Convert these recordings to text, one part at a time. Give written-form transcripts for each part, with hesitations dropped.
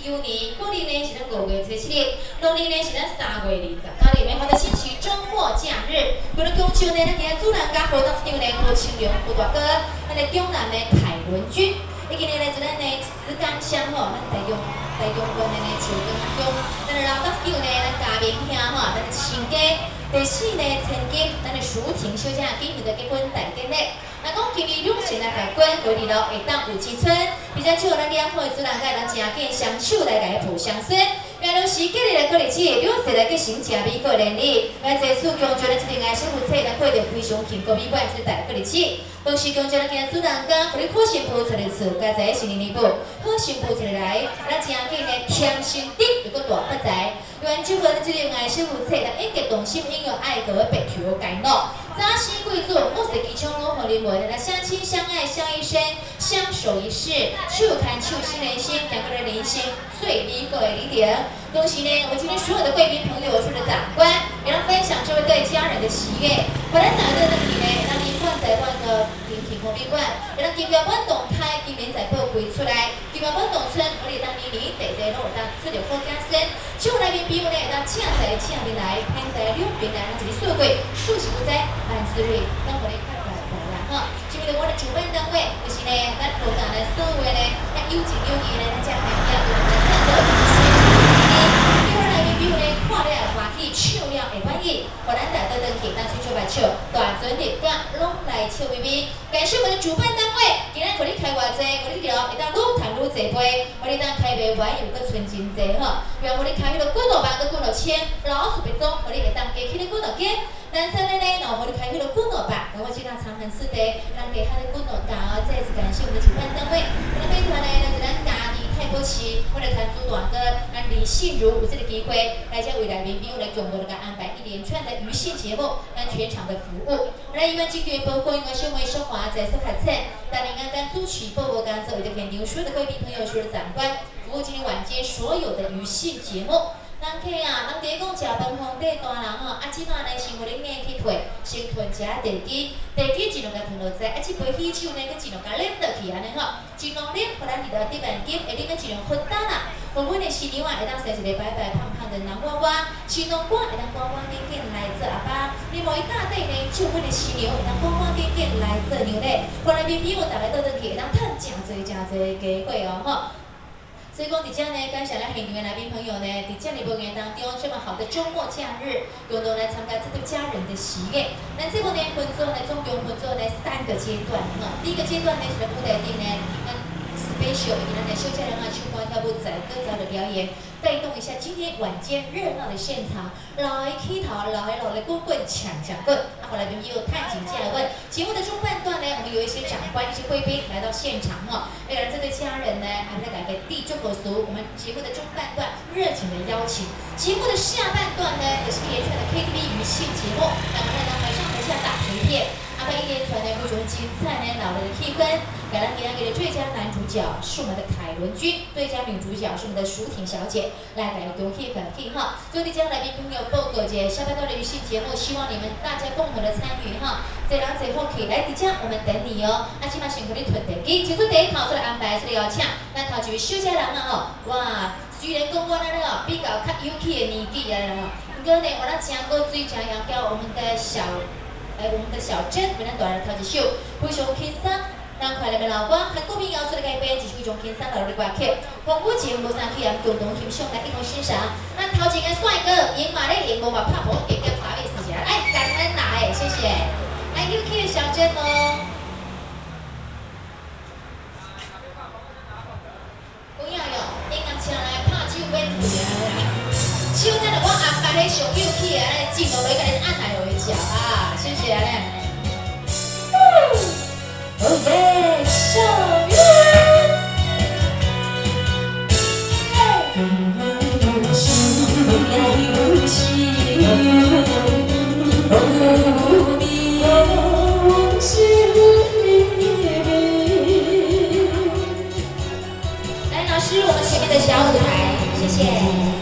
酉年，国历呢是咱5月初7日，农历呢是咱3月29日，美好的星期周末假日。为了中秋呢，咱今日主人家活动场呢，有青龙、有大哥，咱的中南的凯伦君，以及呢来自咱的石冈乡吼，咱台中县的树根乡，咱的老北场呢，咱嘉明兄吼，咱的亲家。第4呢，曾经咱的淑婷小姐今日的结婚大典礼。那讲今日两性来海关，回嚟咯，会当有志村，比较少咱两伙的主人家人真紧相处来家抱相孙。原来是今日的过日子，两世来结成正美好联谊。来在此恭祝咱这个爱小夫妻来过着非常幸福美满这大过日子。同时恭祝咱今日主人家，互你好幸福出日厝，家财新年礼物，好幸福一日来，咱正紧的添心地，又搁大发财。愿祝福咱这个爱小夫妻，来一结同心，应有爱和白头偕老。扎西贵族，我是吉祥我和你们来相亲相爱相一生，相守一世，手牵手心连心，两个人人生最美好的一点。恭喜呢，我今天所有的贵宾朋友，所有的长官，也让分享这位对家人的喜悦。我来哪个问题呢？让您放在我的庭和宾馆，也让金标本动开，今年在报归出来，金标本动村，我哋当年地地落当出着好家生。就来宾朋友呢，让请在请面来，偏在两边来，让一个富贵，数十不在，万事如意，让我哋快快来啦哈！今日我的主办单位就是呢，咱罗港的所有呢，咱有情有义呢，咱家海边有咱唱歌。比如呢，看了欢喜，唱了会满意，互咱大家登去，咱吹吹白笑，大船日港拢来笑眯眯。感谢我们的主办单位，今日互你开偌济，互你聊会当愈谈愈济杯，互你当开卖玩又搁存真济吼。让互你开迄个滚落板搁滚落签，老鼠别种，互你会当加起咧滚落鸡。男生的呢，然后互你开迄个滚落板，然后尽量长恒四地，让地下咧滚落高。再次感谢我们的主办单位，我们飞团呢，来自咱家己泰国市，我来谈主大哥，咱李信如有这个机会。来将未来民兵来共同的安排一连串的娱戏节目，跟全场的服务。来，因为今天包括因为小妹小华在所客请，但你刚刚主持播报刚才为了现场所有的贵宾朋友、所有的长官，服务今天晚间所有的娱戏节目。人客啊，人第一讲食饭皇帝大人吼，即摆呢先互恁硬去退，先囤食地基，地基尽量甲囤落在，即杯喜酒呢，佮尽量甲啉落去安尼吼，尽量啉，互咱伫到伫万金，会啉个尽量分担啦。我们的新娘啊，会当生一个白白胖胖的男娃娃，新郎官会当光光点点来做阿爸，另外一大队呢，就阮的新娘会当光光点点来做娘嘞。后来朋友大家倒转去，会当趁真侪真侪机会哦吼。所以讲，伫遮呢，感谢咱现场的来宾朋友呢，伫遮日无缘当中，这么好的周末假日，共同来参加这对家人的喜宴。那这部呢，分做呢，总共分做呢3个阶段哈。第一个阶段呢，是舞台顶呢，special 以及咱的小家人啊，唱歌跳舞、载歌载的表演，带动一下今天晚间热闹的现场。老的起头，老的滚滚抢滚，后来朋友探景进来问。节目的中半段呢，我们有一些长官、一些贵宾来到现场哈。为了这对家人呢，还在改个地中国俗。我们节目的中半段热情的邀请，节目的下半段呢，也是一连串的 KTV 娱戏节目，两个人呢台上台下打陪片。安排一连串的非常精彩呢，老人的气氛。给咱今天给的最佳男主角是我们的凯伦君，最佳女主角是我们的淑婷小姐，来给恭喜感谢哈。各位将来宾朋友报告节下半段的娱戏节目，希望你们大家共同的参与哈。这人最好起来，迪江我们等你哦。起码先给你囤地基，就做第一套出来安排，这里邀请，咱头一位小家人啊吼，哇，虽然讲我咱哦比较较有气的年纪啊吼，不过呢，我咱真过最佳要叫我们的小珍，为咱带来头一首非常轻松。咱快乐的老歌，和国民摇出的改编，就是非常轻松流的歌曲。黄武节无三起，共同欣赏来一同欣赏。咱头一个帅哥，赢嘛咧赢，无嘛拍无点点啥意思呀？来，感恩来，谢谢。来 UK 的小珍哦。不要哟，应该请来拍手免费啊！手在我安排迄上 UK 的，进落来给恁按来回笑啊！谢谢咧。哦耶，小月，来，老师，我们前面的小舞台，谢谢。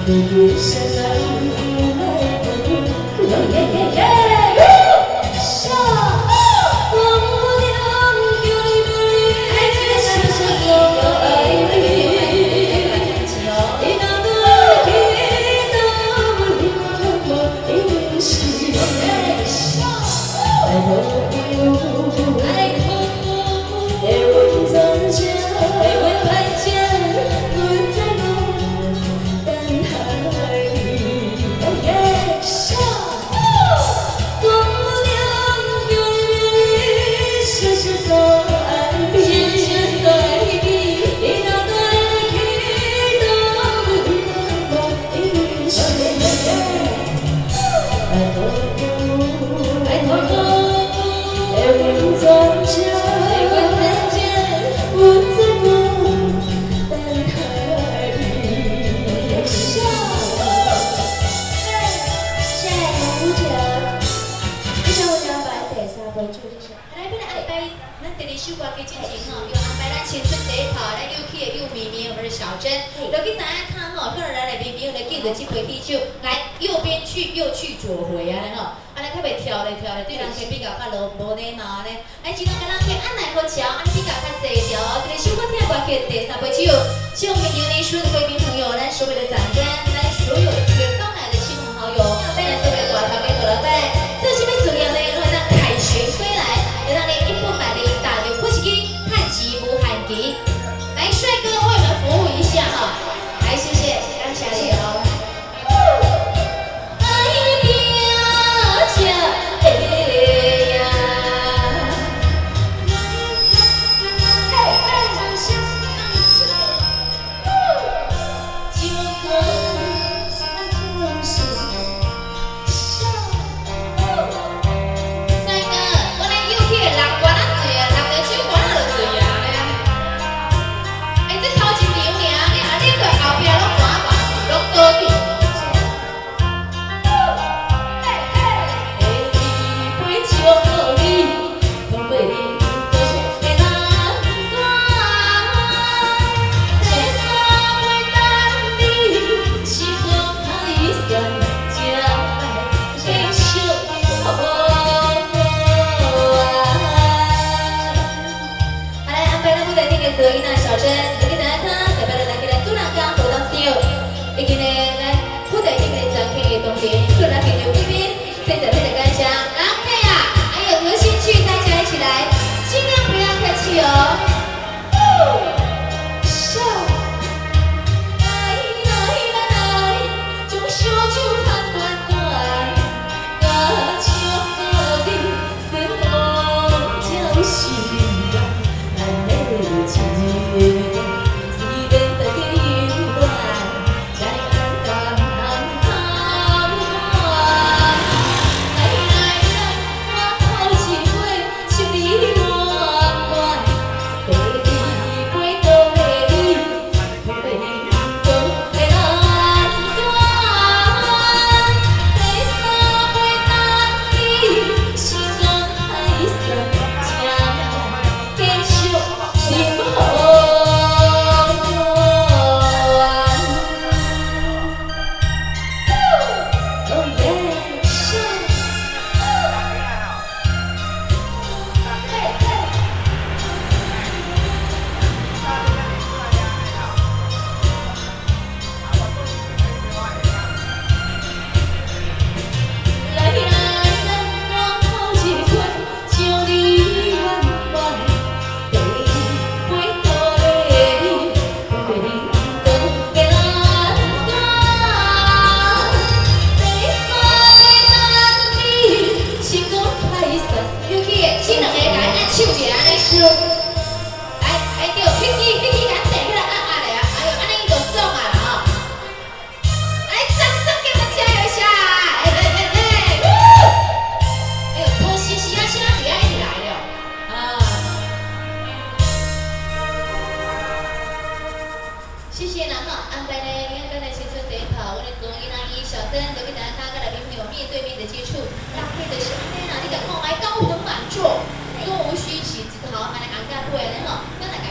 请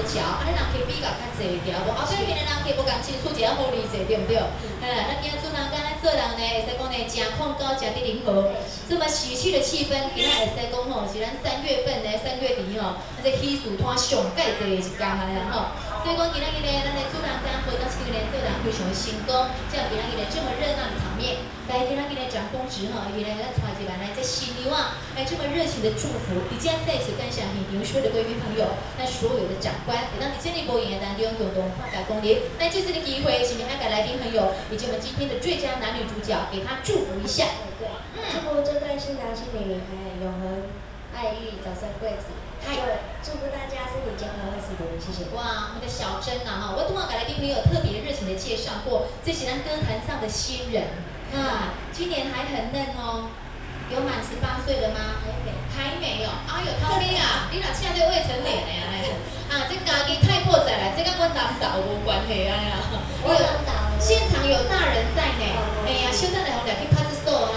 角，你人客比较较济条，无后壁面的人客无共亲出一个好理解，对不对？咱今仔主人干咱做人呢，会使讲呢，真控高，真得灵活。这么喜气的气氛，今仔会使讲吼，是咱3月份呢，3月底吼，这喜事摊上介济的一家下啦吼。所以讲今仔日呢，咱的主人干回到这个呢，做人非常的成功，像今仔日呢这么热闹的场面，来今仔日呢长公职吼，原来咱带一万来这新牛啊，来这么热情的祝福，以及在此感谢现场所有的贵宾朋友，那所有的长官，也让你建立播演当中共同发达公联。那这次的机会，请爱的来宾朋友以及我们今天的最佳男女主角，给他祝福一下。 对，祝福这对新郎新娘还永恒爱育，早生贵子。祝福大家身体健康，万事如意，谢谢。 哇，我们的小珍呐哈，我刚刚给来宾朋友特别热情的介绍过，这是咱歌坛上的新人啊，今年还很嫩哦。有满18岁了吗？还没有。哎呦，涛你啊，你若请这未成年的啊，这家己太破财了，这跟阮南岛无关系啊呀。 我南岛。 现场有大人在呢。哎呀，小等下我俩去拍子手啊。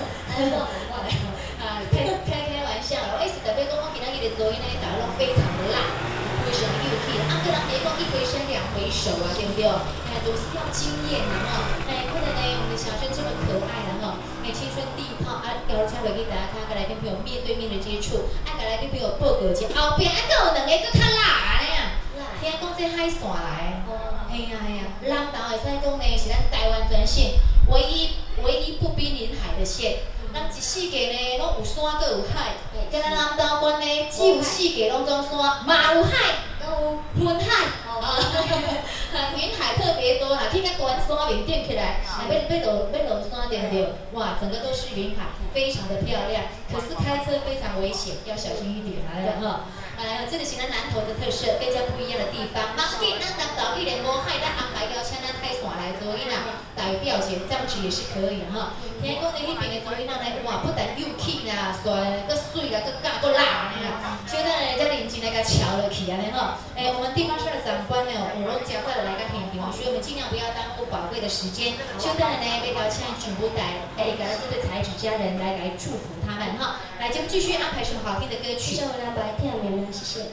开玩笑，我是特别讲，我今仔日的录音呢，大家拢非常的辣，非常有趣。人家讲一回生两回熟啊，对不对？哎，总是要惊艳的哈。哎，看到呢，我们的小生这么可爱了哈。青春第一炮啊，交车落去大家看，跟来宾朋友面对面的接触，跟来宾朋友报告一下，后边还有两个搁较辣的呀。听讲这海线来的，嘿呀，南投会使讲呢是咱台湾全省唯一不濒临海的县。咱一世界呢拢有山，搁有海，跟咱南投县呢只有4界拢种山，嘛有海，有云海。云海特别多啦，去到高山面顶起来，要落山对不对？哇，整个都是云海，非常的漂亮。可是开车非常危险，要小心一点来了哈。这个是咱南投的特色，更加不一样的地方。当地咱南投既然无海，咱安排邀请咱海线来做伊啦，代表节这样子也是可以哈。听讲呢，迄边的做伊啦呢，哇，不但又气啦，帅，搁水啦，搁假，搁辣啦。所以咱来遮认真来甲瞧落去安尼吼。我们地方上的长官呢，我们加快的来个现场，所以我们尽量不要耽误宝贵的时间。现在呢，被邀请主舞台，给咱这对才子佳人来祝福他们哈。来，节目继续安排什么好听的歌曲？ 希望大家听明白，谢谢。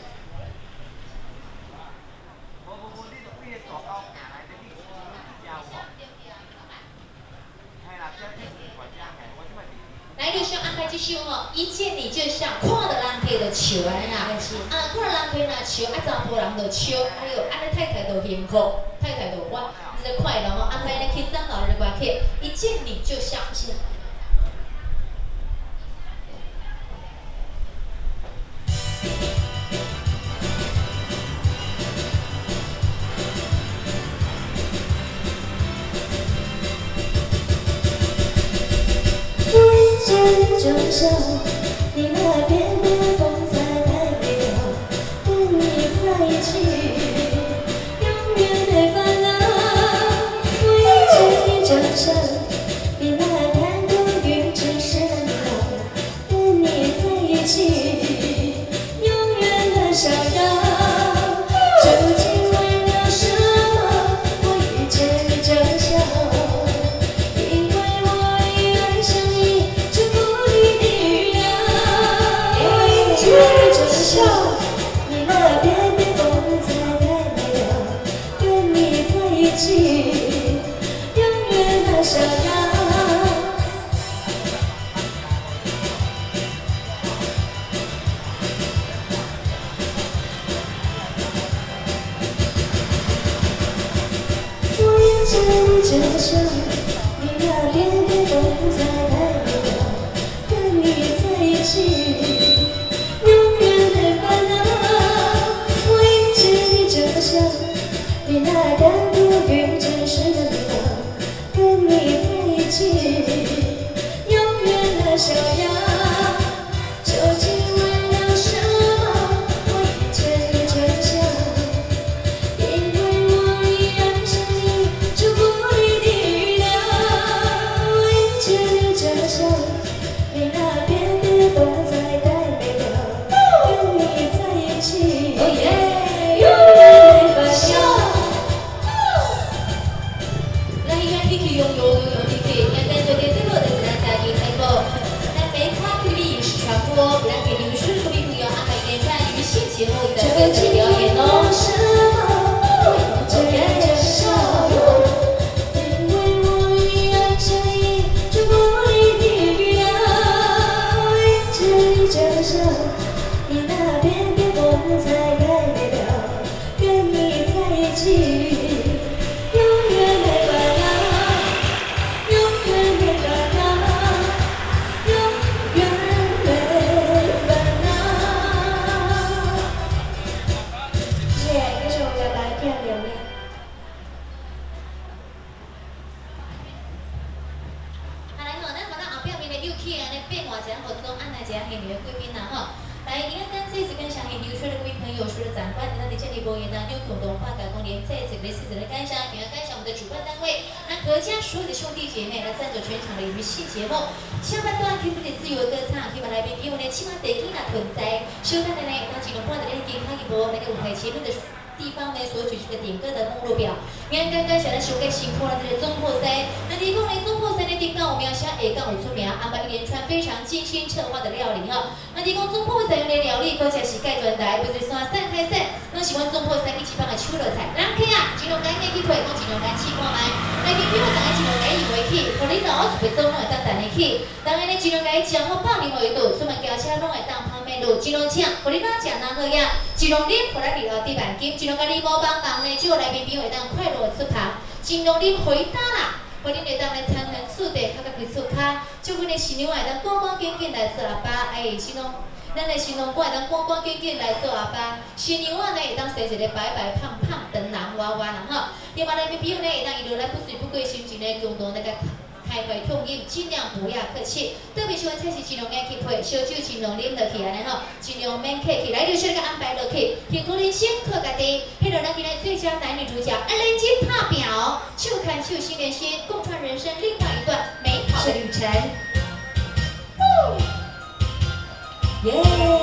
来，就想安排这首哦，一见你就像看到人家就笑安尼啦，看到人家若笑，查甫人就笑，哎呦，安尼太太就幸福，太太就我这快乐哦，安排咧轻松老人的歌曲，一见你就像。 就像你那边的风在台北哦，跟你在一起，永远的烦恼。我一见你就像你那看过云之神哦，跟你在一起，永远的逍遥。究竟为了什么？我遇见你就像。你那边的风在台北哦，跟你在一起，永远的逍遥。我遇见你就像你那边的风在台北哦，跟你在一起。你那看过云之时的我，跟你在一起，永远的逍遥。究竟为了什么？我遇见你就像，因为我一样想你，就不离地了。我遇见你就像，你那边的风在台北哦，跟你在一起。 有，你可以看看昨天最后的是咱家己开播，咱北跨 TV 影视传播，咱给您所有的朋友安排点赞与谢节目的表演哦。 又去安尼变化一下活动，安排一下现场的贵宾啦吼。来，今仔这次跟详细流出的各位朋友，除了长官，咱伫这里无言当中共同发改公联再次类似的感谢，也要感谢我们的主办单位，那何家所有的兄弟姐妹来赞助全场的娱戏节目。下半段可以不得自由歌唱，可以把来宾给我们的起码地基那存在，稍等的呢，当几种半的那个健康一波那个舞台前面的。地方呢所举行的点歌的目录表，刚刚小的小个辛苦了，这个中破塞，那提供呢中破塞的地方，我们要下下港有出名，安排一连串非常精心策划的料理哈。那提供中破塞的料理，或者是盖砖台，或者是散开散，那喜欢中破塞一起放的秋乐菜，人客啊，尽量赶紧去推，我尽量赶试看卖。来宾朋友大家尽量赶以为去，和你老一辈都拢会当等你去，当然呢尽量赶讲好百年为度，出门轿车拢会当旁边路，尽量请，和你哪讲哪好呀，尽量你和咱离地板金。尽量甲你无帮忙呢，就来宾朋友会当快乐的出旁，尽量你回答啦，互恁会当来参参厝地，较甲开出卡，就阮的新娘会当光光景景来做阿爸，新郎，咱的新郎官会当光光景景来做阿爸，新娘呢会当生一个白白胖胖、长人娃娃啦吼，另外来宾朋友呢会当一路来不醉不归心情呢共同来甲。开会痛饮，尽量不要客气。特别喜欢菜是尽量爱去配，烧酒尽量啉落去安尼吼，尽量免客气。来就是那个安排落去，幸福人生靠家己。迄落咱今日最佳男女主角，认真拍表，秀看秀心连心，共创人生另外一段美好的旅程。耶！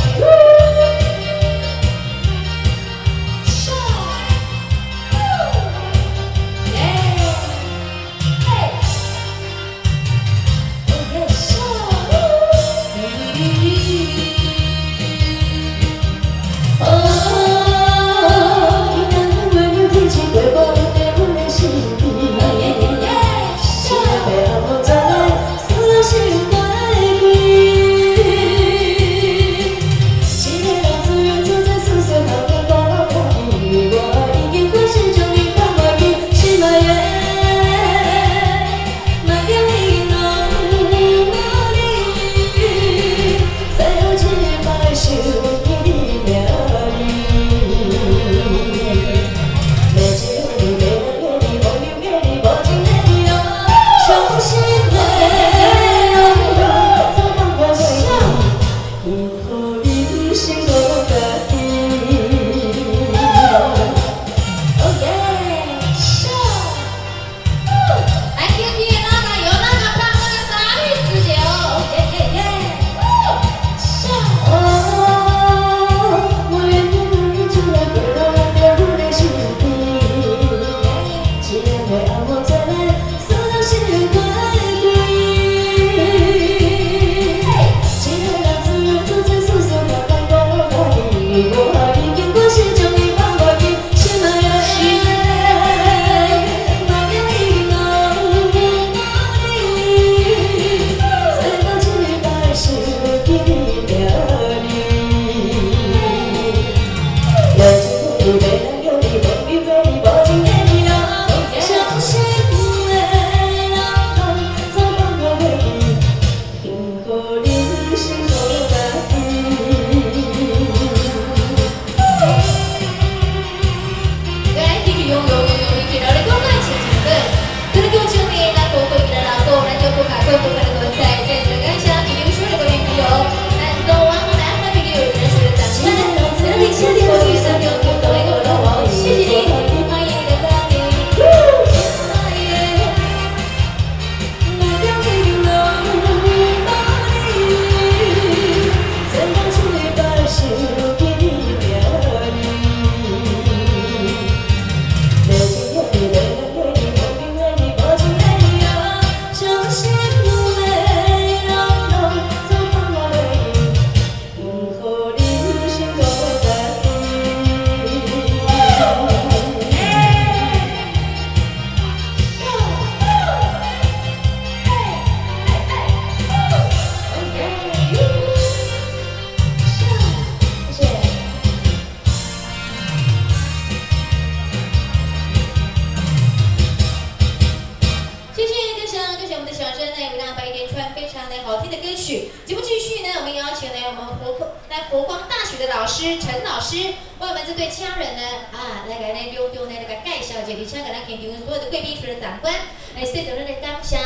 佛光大学的老师陈老师，为我们这对家人呢来给咱溜溜呢，来介绍一下，而且给咱现场所有的贵宾、所有的长官，来说着咱的感谢。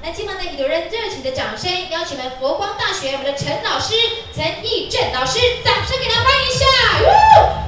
那今晚呢，有人热情的掌声，邀请我们佛光大学我们的陈老师陈义正老师，掌声给他欢迎一下。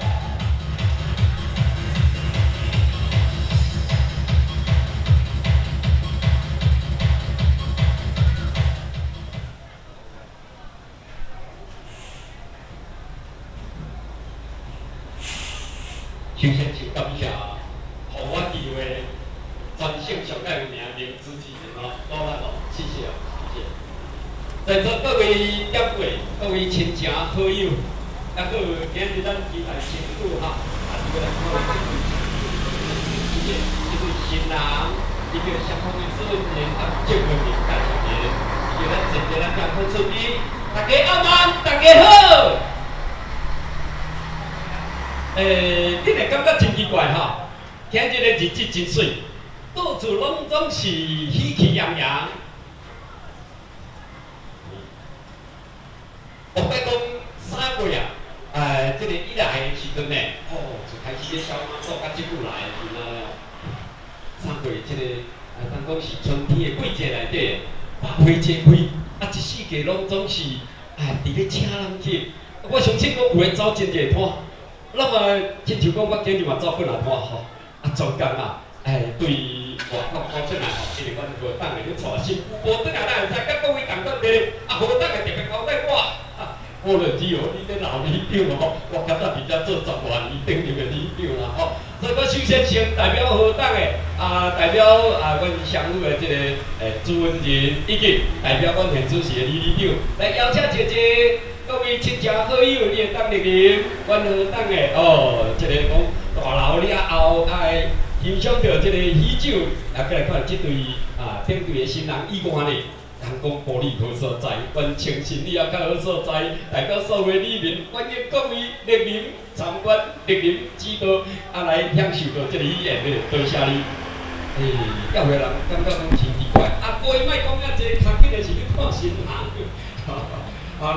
首先请感谢，互我机会全省上界有名名主持人哦，老板哦，谢谢哦，谢谢。在座各位长辈、各位亲情好友，啊，各位今日咱期待新妇哈，啊，这个各位谢谢，这位新郎，一个相当的尊严啊，祝福您大新年，一个咱真正咱讲好出去，大家阿慢，大家好。你会感觉真奇怪哈，今日的日子真水，到处拢总是喜气洋洋。我该讲3月啊，这个以来的时阵呢，就开始咧小马做甲即久来，3月这个当讲是春天的季节内底，百花齐开，啊，一世界拢总是伫咧请人去。我相信我有诶走真热摊。那么，亲像讲，我今日嘛走过来看吼，中间啊，对外国讲出来吼，因为阮无当下咧带新妇，无当下咱会使甲各位同讲咧，无当下特别交代我，我就只有你这老里长吼，我感觉比较做10万里顶头的里长啦吼，所以我首先先代表何党的代表阮乡务的这个朱文仁，以及代表阮县主席的李里长来邀请一个。各位亲戚好友，你会当莅临阮何党的这个讲大楼了后，欣赏到这个喜酒，再来看这对顶对的新人以外呢，人讲玻璃好所在，阮诚信你也较好所在，代表所有里民，欢迎各位莅临参观、莅临指导，来享受到这个喜宴的，多谢你。要有人感觉讲真奇怪，各位莫讲遐济，较紧的是你看新人。